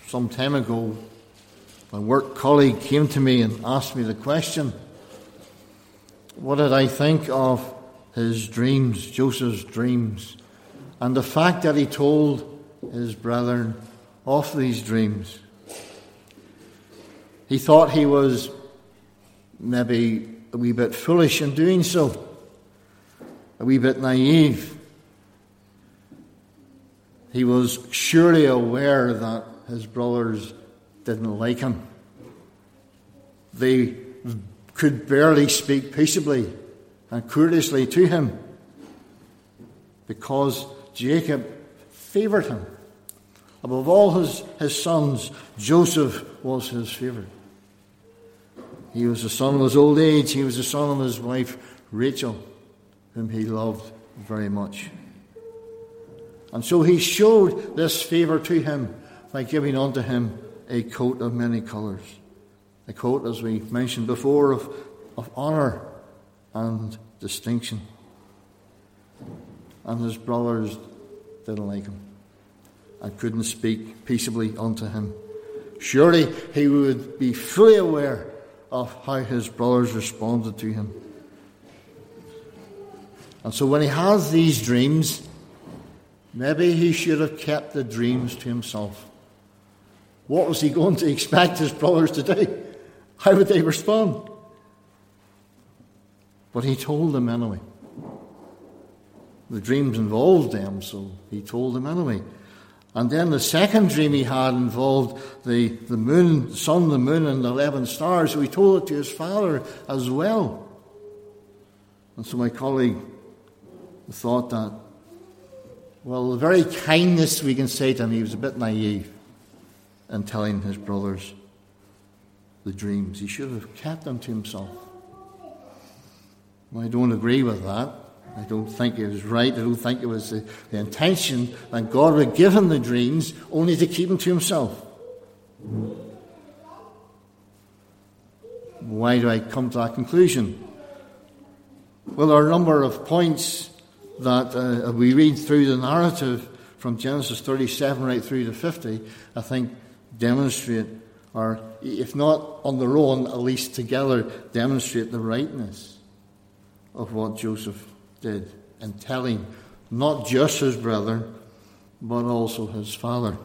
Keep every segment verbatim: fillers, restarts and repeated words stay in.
some time ago, my work colleague came to me and asked me the question, what did I think of his dreams, Joseph's dreams, and the fact that he told his brethren of these dreams. He thought he was maybe a wee bit foolish in doing so, a wee bit naive. He was surely aware that his brothers didn't like him. They could barely speak peaceably and courteously to him because Jacob favoured him. Above all his, his sons, Joseph was his favourite. He was the son of his old age. He was the son of his wife, Rachel, whom he loved very much. And so he showed this favour to him by giving unto him a coat of many colours. A coat, as we mentioned before, of, of honour and distinction. And his brothers didn't like him and couldn't speak peaceably unto him. Surely he would be fully aware of how his brothers responded to him. And so when he has these dreams, maybe he should have kept the dreams to himself. What was he going to expect his brothers to do? How would they respond? But he told them anyway. The dreams involved them, so he told them anyway. And then the second dream he had involved the, the moon, the sun, the moon, and the eleven stars, so he told it to his father as well. And so my colleague thought that, well, the very kindness we can say to him, he was a bit naive in telling his brothers the dreams. He should have kept them to himself. Well, I don't agree with that. I don't think it was right. I don't think it was the, the intention that God would give him the dreams only to keep them to himself. Why do I come to that conclusion? Well, there are a number of points that uh, we read through the narrative from Genesis thirty-seven right through to fifty, I think demonstrate, or if not on their own, at least together demonstrate the rightness of what Joseph did in telling not just his brother, but also his father.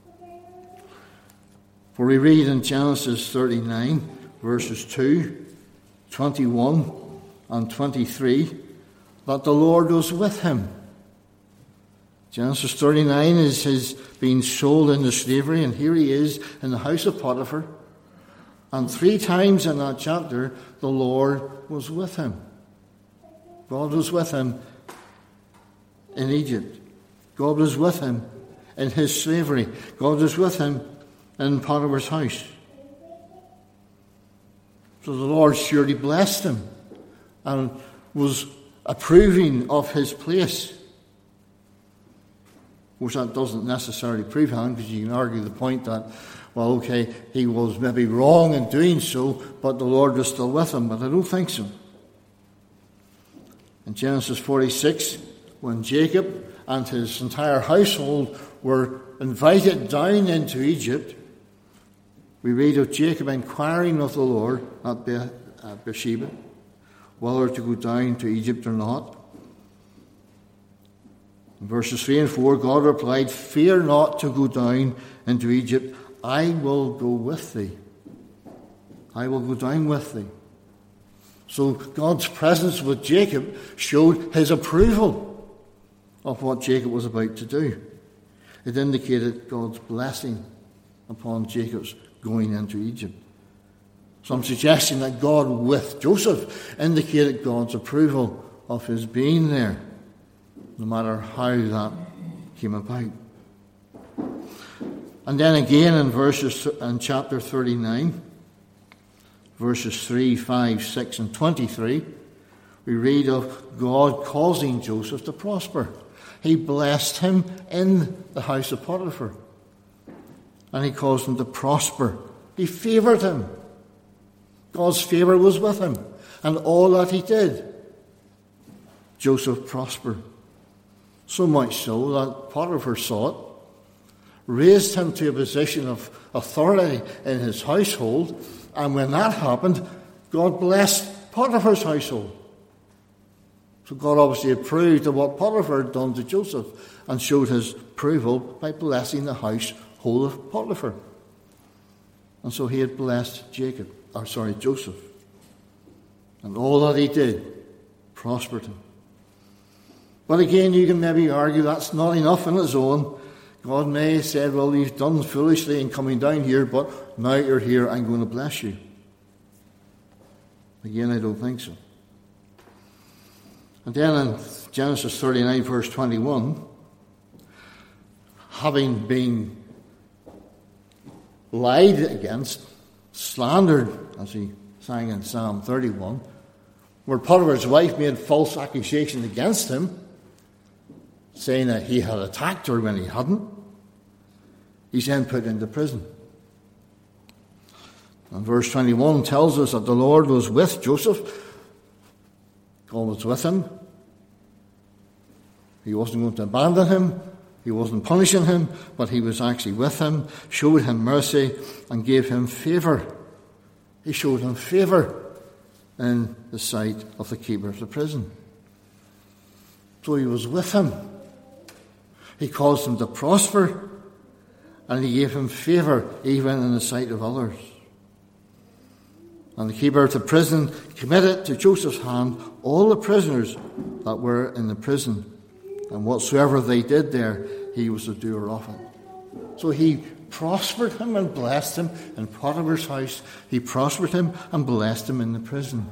For we read in Genesis thirty-nine, verses two, twenty-one, and twenty-three, that the Lord was with him. Genesis thirty-nine is his being sold into slavery, and here he is in the house of Potiphar. And three times in that chapter, the Lord was with him. God was with him in Egypt. God was with him in his slavery. God was with him in Potiphar's house. So the Lord surely blessed him and was approving of his place. Of course, that doesn't necessarily prove him, because you can argue the point that, well, okay, he was maybe wrong in doing so, but the Lord was still with him. But I don't think so. In Genesis forty-six, when Jacob and his entire household were invited down into Egypt, we read of Jacob inquiring of the Lord at Beersheba whether to go down to Egypt or not. In verses three and four, God replied, "Fear not to go down into Egypt. I will go with thee. I will go down with thee." So God's presence with Jacob showed his approval of what Jacob was about to do. It indicated God's blessing upon Jacob's going into Egypt. Some suggestion that God with Joseph indicated God's approval of his being there, no matter how that came about. And then again in verses in chapter thirty-nine, verses three, five, six, and twenty-three, we read of God causing Joseph to prosper. He blessed him in the house of Potiphar, and he caused him to prosper. He favoured him. God's favour was with him, and all that he did, Joseph prospered. So much so that Potiphar saw it, raised him to a position of authority in his household. And when that happened, God blessed Potiphar's household. So God obviously approved of what Potiphar had done to Joseph and showed his approval by blessing the household of Potiphar. And so he had blessed Jacob, or sorry, Joseph. And all that he did prospered him. But again, you can maybe argue that's not enough on its own. God may have said, well, you've done foolishly in coming down here, but now you're here, I'm going to bless you. Again, I don't think so. And then in Genesis thirty-nine, verse twenty-one, having been lied against, slandered, as he sang in Psalm thirty-one, where Potiphar's wife made false accusations against him, saying that he had attacked her when he hadn't, he's then put into prison. And verse twenty-one tells us that the Lord was with Joseph. God was with him. He wasn't going to abandon him. He wasn't punishing him, but he was actually with him, showed him mercy, and gave him favour. He showed him favour in the sight of the keeper of the prison. So he was with him. He caused him to prosper, and he gave him favour even in the sight of others. And the keeper of the prison committed to Joseph's hand all the prisoners that were in the prison. And whatsoever they did there, he was the doer of it. So he prospered him and blessed him in Potiphar's house. He prospered him and blessed him in the prison.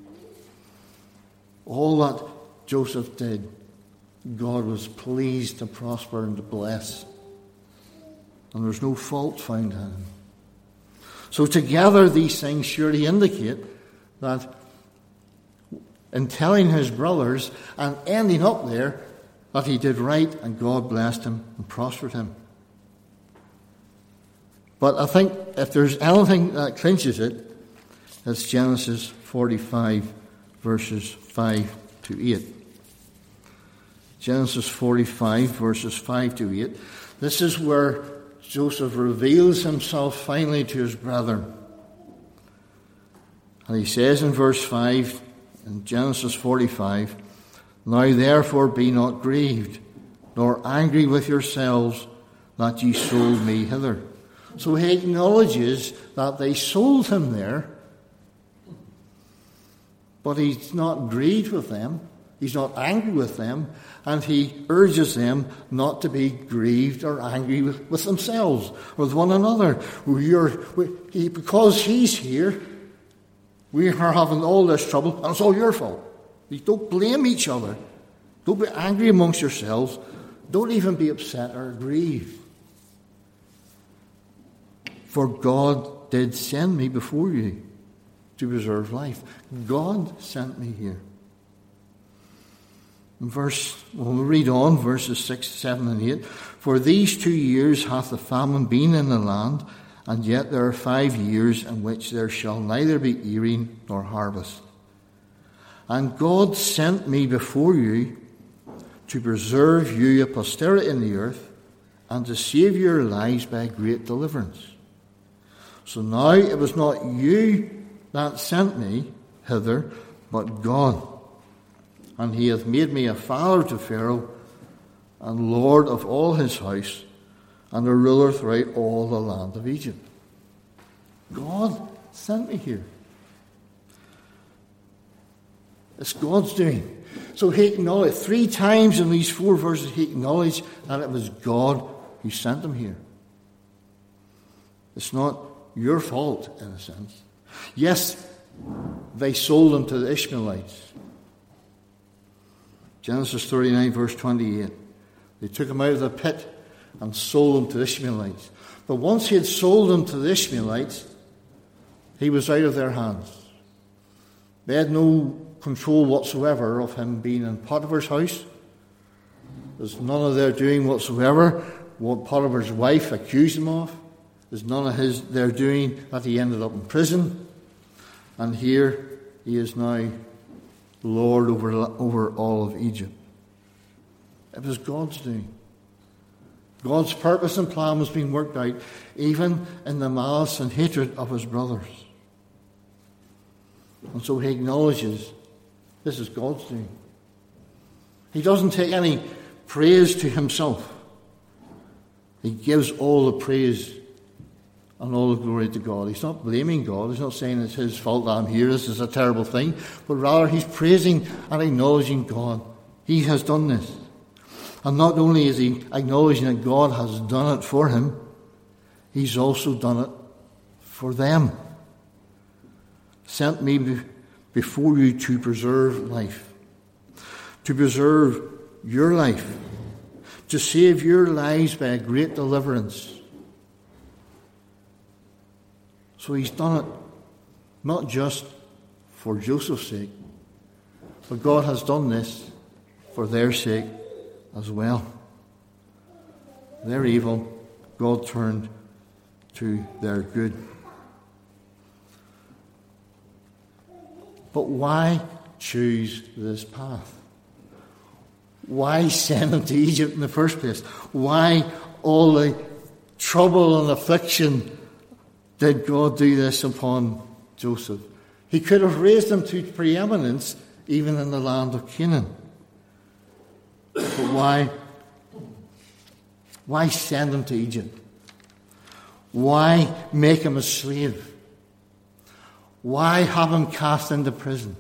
All that Joseph did, God was pleased to prosper and to bless. And there's no fault found in him. So together these things surely indicate that in telling his brothers and ending up there, that he did right and God blessed him and prospered him. But I think if there's anything that clinches it, it's Genesis forty-five, verses five to eight. Genesis forty-five, verses five to eight. This is where Joseph reveals himself finally to his brethren. And he says in verse five, in Genesis forty-five, "Now therefore be not grieved, nor angry with yourselves that ye sold me hither." So he acknowledges that they sold him there, but he's not grieved with them. He's not angry with them, and he urges them not to be grieved or angry with, with themselves or with one another. We're, we, he, because he's here, we are having all this trouble, and it's all your fault. You don't blame each other. Don't be angry amongst yourselves. Don't even be upset or grieved. For God did send me before you to preserve life. God sent me here. Verse, well, we'll read on, verses six, seven, and eight. "For these two years hath the famine been in the land, and yet there are five years in which there shall neither be earing nor harvest. And God sent me before you to preserve you a posterity in the earth, and to save your lives by a great deliverance. So now it was not you that sent me hither, but God. And he hath made me a father to Pharaoh, and lord of all his house, and a ruler throughout all the land of Egypt." God sent me here. It's God's doing. So he acknowledged, three times in these four verses, he acknowledged that it was God who sent him here. It's not your fault, in a sense. Yes, they sold him to the Ishmaelites. Genesis thirty-nine, verse twenty-eight. They took him out of the pit and sold him to the Ishmaelites. But once he had sold him to the Ishmaelites, he was out of their hands. They had no control whatsoever of him being in Potiphar's house. There's none of their doing whatsoever what Potiphar's wife accused him of. There's none of his their doing that he ended up in prison. And here he is now Lord over, over all of Egypt. It was God's doing. God's purpose and plan was being worked out even in the malice and hatred of his brothers. And so he acknowledges this is God's doing. He doesn't take any praise to himself. He gives all the praise and all the glory to God. He's not blaming God. He's not saying it's his fault that I'm here, this is a terrible thing. But rather he's praising and acknowledging God. He has done this. And not only is he acknowledging that God has done it for him, he's also done it for them. Sent me before you to preserve life. To preserve your life. To save your lives by a great deliverance. So he's done it not just for Joseph's sake, but God has done this for their sake as well. Their evil, God turned to their good. But why choose this path? Why send them to Egypt in the first place? Why all the trouble and affliction did God do this upon Joseph? He could have raised him to preeminence even in the land of Canaan. But why? Why send him to Egypt? Why make him a slave? Why have him cast into prison?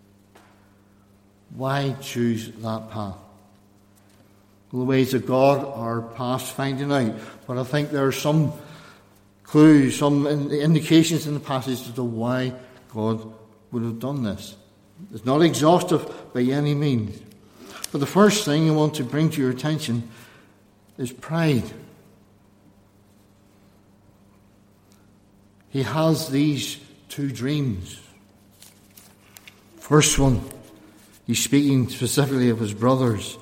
Why choose that path? Well, the ways of God are past finding out, but I think there are some clues, some indications in the passage as to why God would have done this. It's not exhaustive by any means. But the first thing I want to bring to your attention is pride. He has these two dreams. First one, he's speaking specifically of his brothers.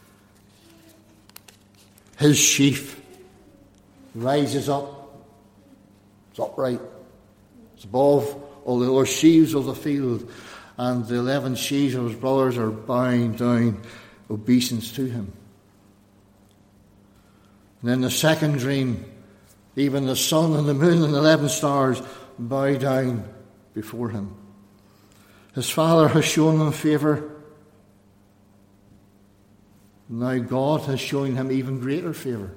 His sheaf rises up. It's upright. It's above all the other sheaves of the field. And the eleven sheaves of his brothers are bowing down obeisance to him. And then the second dream, even the sun and the moon and the eleven stars bow down before him. His father has shown him favour. Now God has shown him even greater favour.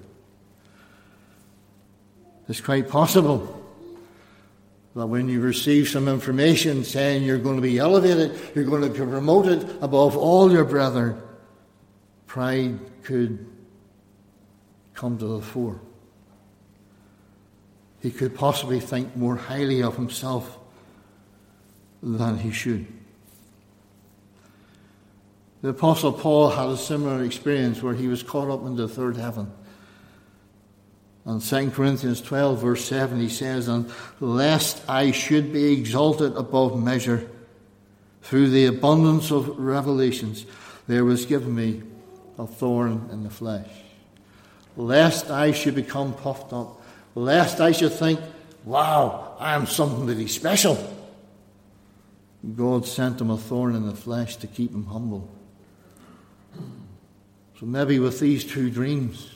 It's quite possible that when you receive some information saying you're going to be elevated, you're going to be promoted above all your brethren, pride could come to the fore. He could possibly think more highly of himself than he should. The Apostle Paul had a similar experience where he was caught up into the third heaven. And Second Corinthians twelve verse seven, he says, "And lest I should be exalted above measure through the abundance of revelations, there was given me a thorn in the flesh. Lest I should become puffed up, lest I should think, wow, I am something really special. God sent him a thorn in the flesh to keep him humble. So maybe with these two dreams,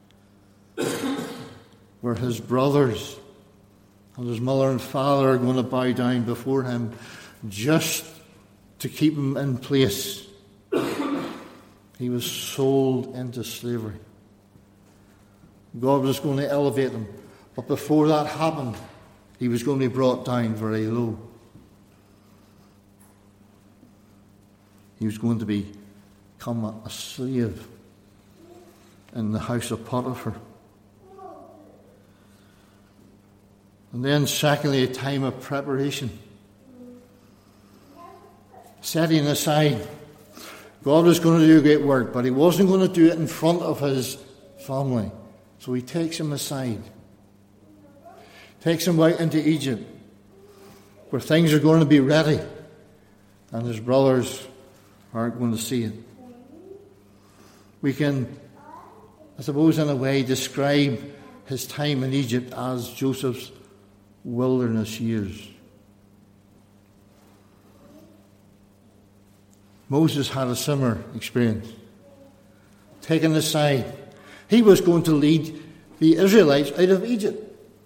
where his brothers and his mother and father are going to bow down before him just to keep him in place, he was sold into slavery. God was going to elevate him, but before that happened, he was going to be brought down very low. He was going to become a slave in the house of Potiphar. And then secondly, a time of preparation. Setting aside, God was going to do a great work, but he wasn't going to do it in front of his family. So he takes him aside. Takes him out into Egypt, where things are going to be ready, and his brothers aren't going to see it. We can, I suppose, in a way, describe his time in Egypt as Joseph's wilderness years. Moses had a similar experience. Taken aside, He was going to lead the Israelites out of Egypt.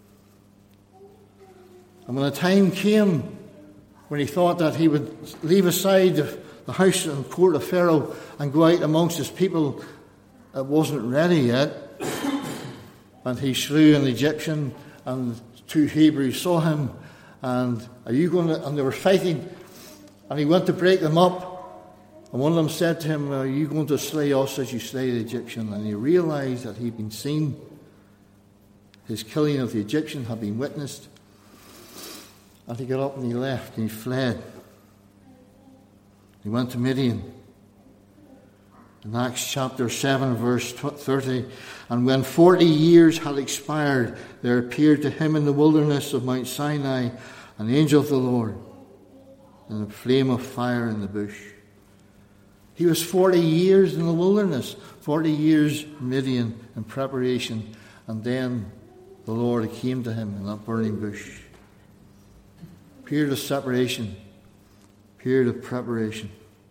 And when the time came when he thought that he would leave aside the house and court of Pharaoh and go out amongst his people, it wasn't ready yet. And he slew an Egyptian, and two Hebrews saw him, and are you going to, and they were fighting, and he went to break them up. And one of them said to him, are you going to slay us as you slay the Egyptian? And he realized that he'd been seen. His killing of the Egyptian had been witnessed. And he got up and he left and he fled. He went to Midian. In Acts chapter seven, verse thirty, and when forty years had expired, there appeared to him in the wilderness of Mount Sinai an angel of the Lord in a flame of fire in the bush. He was forty years in the wilderness, forty years Midian in preparation, and then the Lord came to him in that burning bush. Period of separation, period of preparation.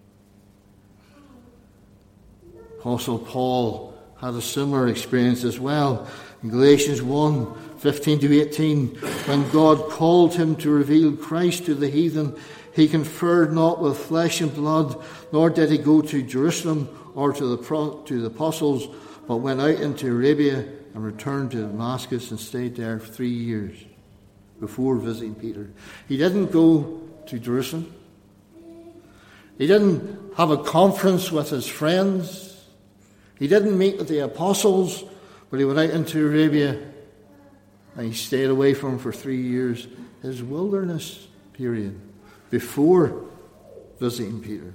Apostle Paul had a similar experience as well. In Galatians one, fifteen to eighteen, when God called him to reveal Christ to the heathen, he conferred not with flesh and blood, nor did he go to Jerusalem or to the, to the apostles, but went out into Arabia and returned to Damascus and stayed there for three years before visiting Peter. He didn't go to Jerusalem. He didn't have a conference with his friends. He didn't meet with the apostles, but he went out into Arabia and he stayed away from them for three years, his wilderness period, before visiting Peter.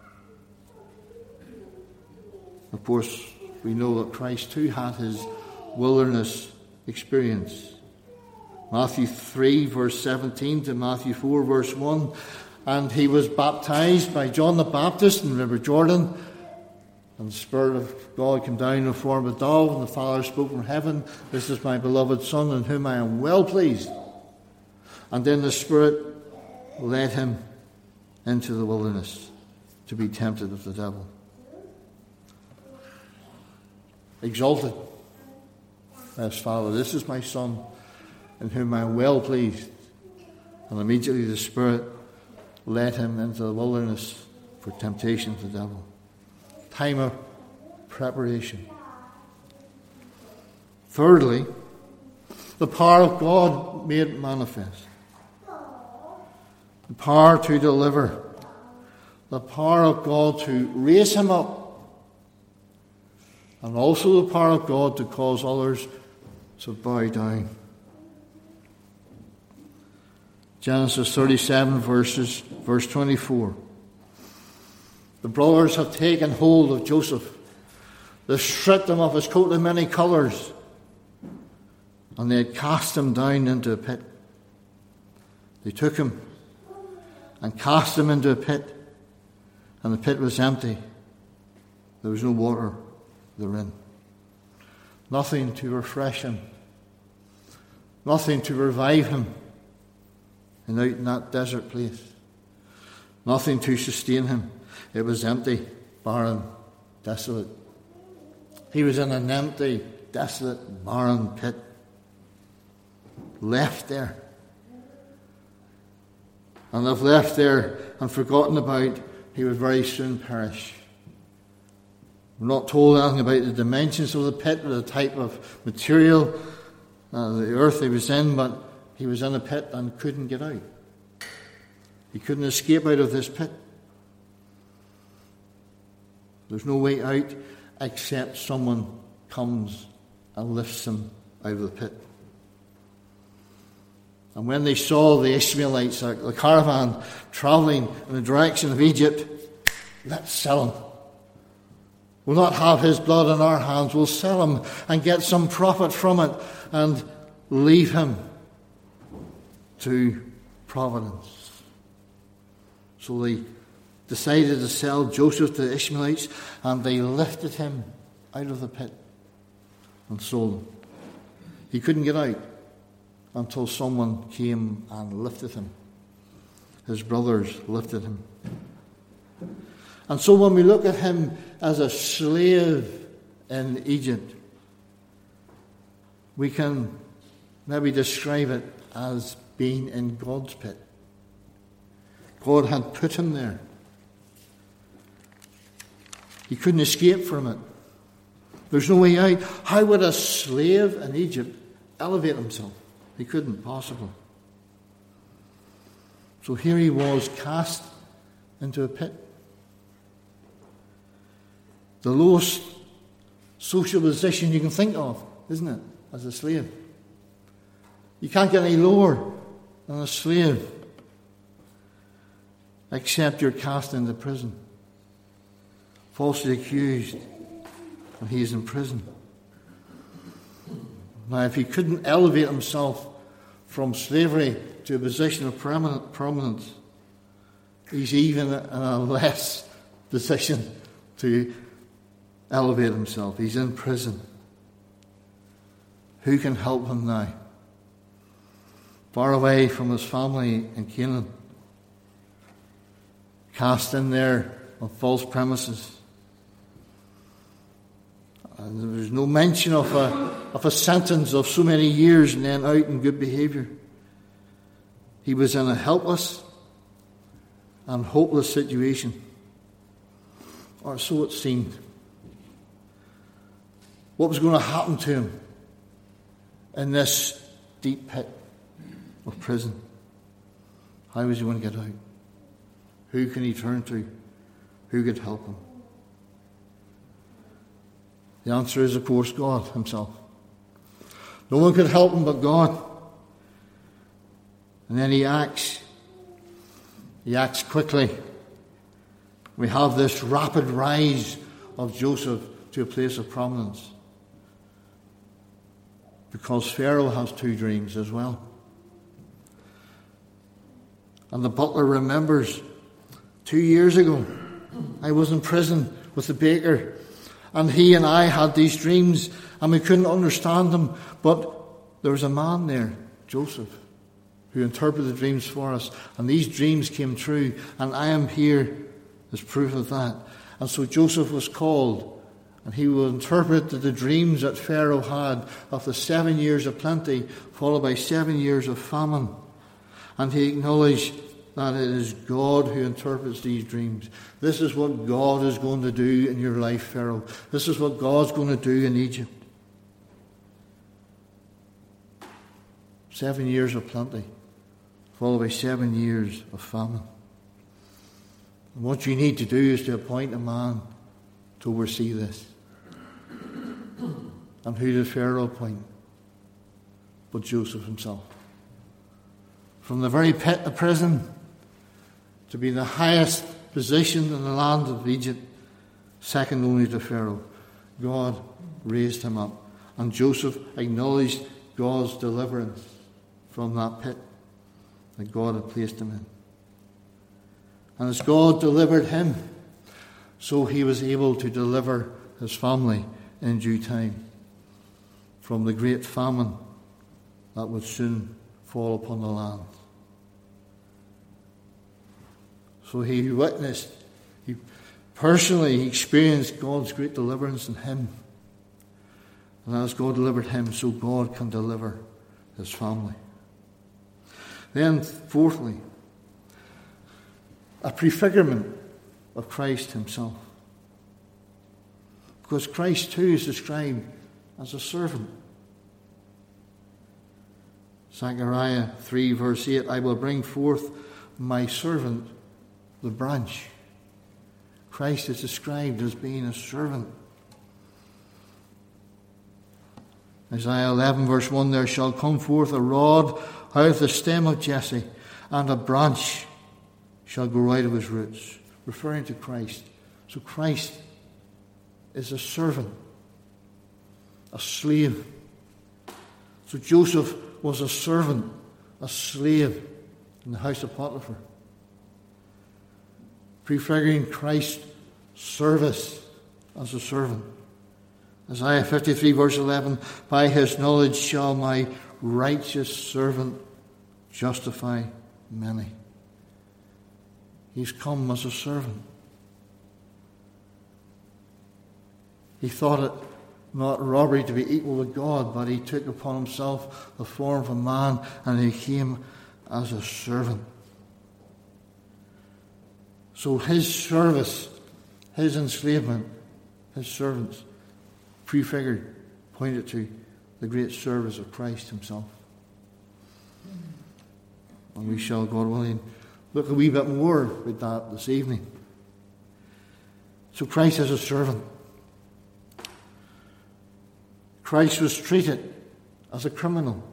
Of course, we know that Christ too had his wilderness experience. Matthew three, verse seventeen to Matthew four, verse one. And he was baptized by John the Baptist in the River Jordan. And the Spirit of God came down in the form of a dove, and the Father spoke from heaven, this is my beloved Son, in whom I am well pleased. And then the Spirit led him into the wilderness to be tempted of the devil. Exalted by his Father, this is my Son, in whom I am well pleased. And immediately the Spirit led him into the wilderness for temptation of the devil. Time of preparation. Thirdly, the power of God made manifest. The power to deliver. The power of God to raise him up. And also the power of God to cause others to bow down. Genesis thirty-seven, verses, verse twenty-four. The brothers have taken hold of Joseph. They stripped him of his coat of many colours, and they had cast him down into a pit. They took him and cast him into a pit, and the pit was empty. There was no water therein. Nothing to refresh him. Nothing to revive him. And out in that desert place. Nothing to sustain him. It was empty, barren, desolate. He was in an empty, desolate, barren pit. Left there. And if left there and forgotten about, he would very soon perish. We're not told anything about the dimensions of the pit or the type of material, uh, the earth he was in, but he was in a pit and couldn't get out. He couldn't escape out of this pit. There's no way out except someone comes and lifts him out of the pit. And when they saw the Ishmaelites, the caravan, travelling in the direction of Egypt, let's sell him. We'll not have his blood in our hands. We'll sell him and get some profit from it and leave him to providence. So they decided to sell Joseph to the Ishmaelites, and they lifted him out of the pit and sold him. He couldn't get out until someone came and lifted him. His brothers lifted him. And so when we look at him as a slave in Egypt, we can maybe describe it as being in God's pit. God had put him there. He couldn't escape from it. There's no way out. How would a slave in Egypt elevate himself? He couldn't possibly. So here he was, cast into a pit. The lowest social position you can think of, isn't it, as a slave? You can't get any lower than a slave, except you're cast into prison, falsely accused, and he's in prison. Now, if he couldn't elevate himself from slavery to a position of prominence, he's even in a less position to elevate himself. He's in prison. Who can help him now? Far away from his family in Canaan, cast in there on false premises. And there's no mention of a, of a sentence of so many years and then out in good behaviour. He was in a helpless and hopeless situation, or so it seemed. What was going to happen to him in this deep pit of prison? How was he going to get out? Who can he turn to? Who could help him? The answer is, of course, God himself. No one could help him but God. And then he acts. He acts quickly. We have this rapid rise of Joseph to a place of prominence, because Pharaoh has two dreams as well. And the butler remembers, two years ago, I was in prison with the baker, and he and I had these dreams, and we couldn't understand them, but there was a man there, Joseph, who interpreted the dreams for us, and these dreams came true, and I am here as proof of that. And so Joseph was called, and he will interpret the dreams that Pharaoh had of the seven years of plenty, followed by seven years of famine. And he acknowledged that it is God who interprets these dreams. This is what God is going to do in your life, Pharaoh. This is what God's going to do in Egypt. Seven years of plenty, followed by seven years of famine. And what you need to do is to appoint a man to oversee this. And who did Pharaoh appoint? But Joseph himself. From the very pit of prison to be the highest position in the land of Egypt, second only to Pharaoh, God raised him up. And Joseph acknowledged God's deliverance from that pit that God had placed him in. And as God delivered him, so he was able to deliver his family in due time from the great famine that would soon fall upon the land. So he witnessed, he personally experienced God's great deliverance in him. And as God delivered him, so God can deliver his family. Then, fourthly, a prefigurement of Christ himself. Because Christ too is described as a servant. Zechariah three verse eight, I will bring forth my servant, the branch. Christ is described as being a servant. Isaiah eleven verse one, there shall come forth a rod out of the stem of Jesse, and a branch shall grow out of his roots. Referring to Christ. So Christ is a servant, a slave. So Joseph was a servant, a slave in the house of Potiphar, prefiguring Christ's service as a servant. Isaiah fifty-three verse eleven, by his knowledge shall my righteous servant justify many. He's come as a servant. He thought it not robbery to be equal with God, but he took upon himself the form of a man, and he came as a servant. So his service, his enslavement, his servants, prefigured, pointed to the great service of Christ himself. And we shall, God willing, look a wee bit more at that this evening. So Christ is a servant. Christ was treated as a criminal.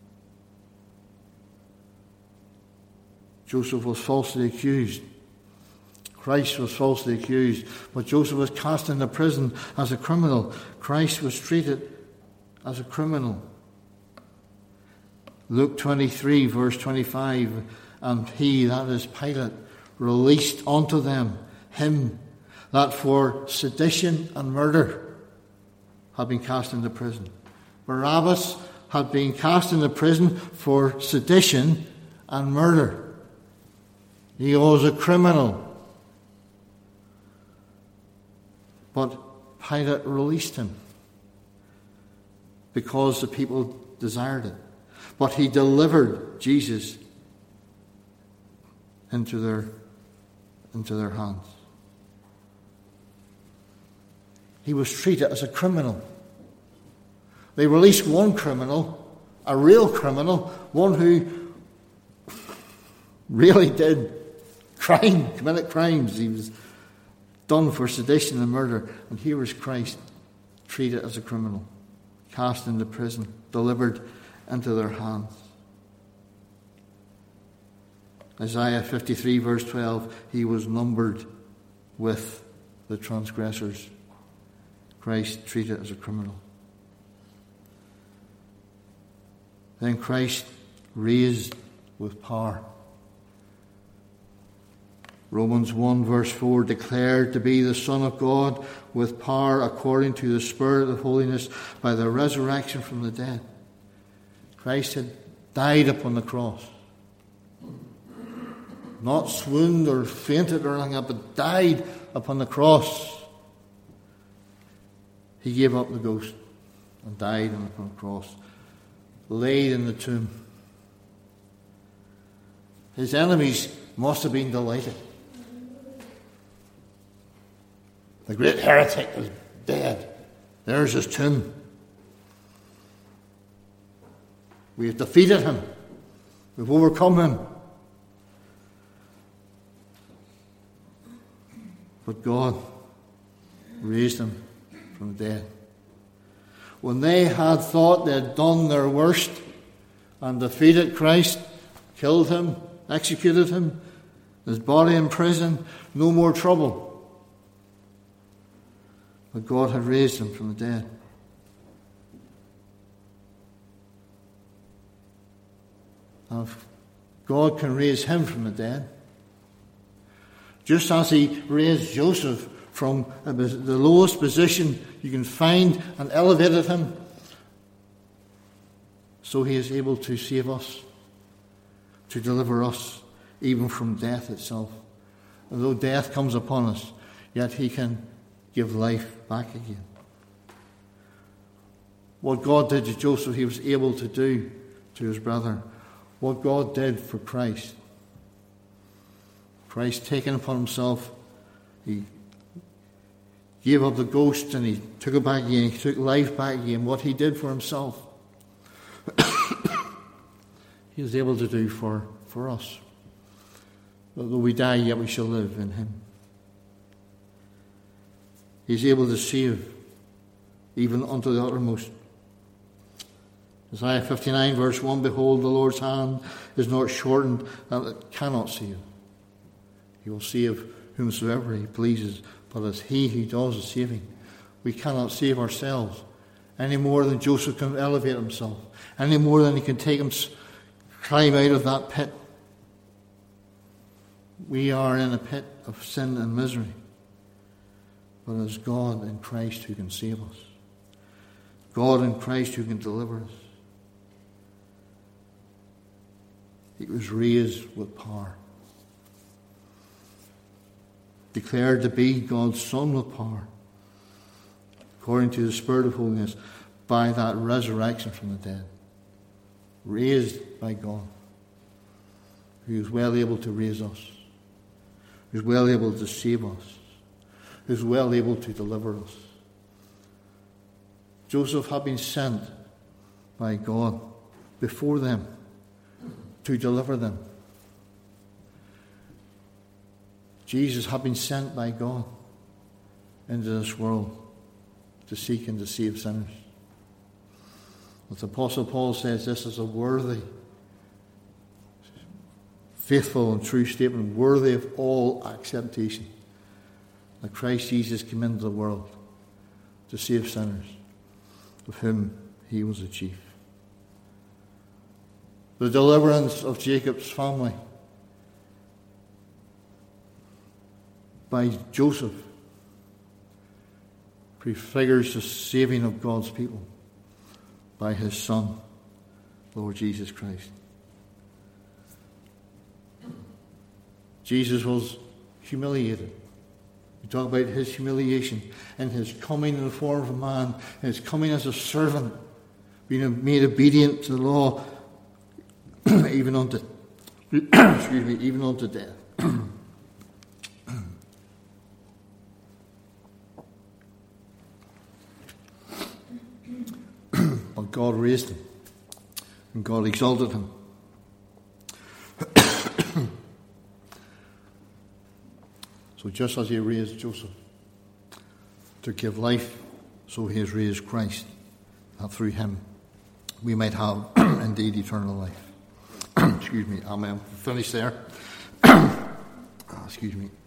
Joseph was falsely accused. Christ was falsely accused, but Joseph was cast into prison as a criminal. Christ was treated as a criminal. Luke twenty-three, verse twenty-five, and he, that is Pilate, released unto them him that for sedition and murder had been cast into prison. Barabbas had been cast into prison for sedition and murder. He was a criminal. But Pilate released him because the people desired it. But he delivered Jesus into their, into their hands. He was treated as a criminal. They released one criminal, a real criminal, one who really did crime, committed crimes. He was done for sedition and murder. And here was Christ treated as a criminal, cast into prison, delivered into their hands. Isaiah fifty-three, verse twelve, he was numbered with the transgressors. Christ treated as a criminal. Then Christ raised with power. Romans one, verse four, declared to be the Son of God with power according to the Spirit of holiness by the resurrection from the dead. Christ had died upon the cross. Not swooned or fainted or anything, but died upon the cross. He gave up the ghost and died upon the cross, laid in the tomb. His enemies must have been delighted. The great heretic is dead. There's his tomb. We have defeated him. We've overcome him. But God raised him from the dead. When they had thought they had done their worst and defeated Christ, killed him, executed him, his body in prison, no more trouble. But God had raised him from the dead. And if God can raise him from the dead, just as he raised Joseph from the lowest position you can find and elevated him, so he is able to save us, to deliver us even from death itself. Although death comes upon us, yet he can give life back again. What God did to Joseph, he was able to do to his brother. What God did for Christ. Christ taken upon himself, he gave up the ghost and he took it back again. He took life back again. What he did for himself, he was able to do for, for us. Though we die, yet we shall live in him. He's able to save even unto the uttermost. Isaiah fifty-nine, verse one, behold, the Lord's hand is not shortened that it cannot save. He will save whomsoever he pleases, but it's he who does the saving. We cannot save ourselves any more than Joseph can elevate himself, any more than he can take him, climb out of that pit. We are in a pit of sin and misery. But it is God in Christ who can save us. God in Christ who can deliver us. He was raised with power. Declared to be God's Son with power. according to the Spirit of holiness, by that resurrection from the dead. Raised by God, who is well able to raise us, who is well able to save us, who is well able to deliver us. Joseph had been sent by God before them to deliver them. Jesus had been sent by God into this world to seek and to save sinners. As the Apostle Paul says, this is a worthy, faithful and true statement, worthy of all acceptation, that Christ Jesus came into the world to save sinners, of whom he was the chief. The deliverance of Jacob's family by Joseph prefigures the saving of God's people by his Son, Lord Jesus Christ. Jesus was humiliated. We talk about his humiliation and his coming in the form of a man, and his coming as a servant, being made obedient to the law, even unto excuse me, even unto death. But God raised him, and God exalted him. So just as he raised Joseph to give life, so he has raised Christ, that through him we might have indeed eternal life. Excuse me, I'm finished there. Excuse me.